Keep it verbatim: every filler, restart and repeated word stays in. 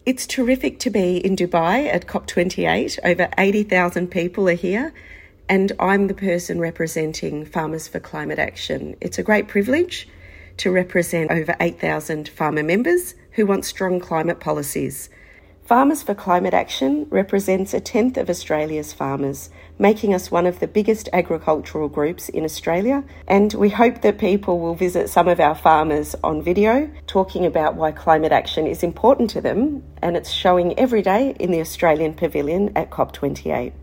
It's terrific to be in Dubai at COP twenty-eight. Over eighty thousand people are here, and I'm the person representing Farmers for Climate Action. It's a great privilege to represent over eight thousand farmer members who want strong climate policies. Farmers for Climate Action represents a tenth of Australia's farmers, making us one of the biggest agricultural groups in Australia, and we hope that people will visit some of our farmers on video talking about why climate action is important to them, and it's showing every day in the Australian Pavilion at COP twenty-eight.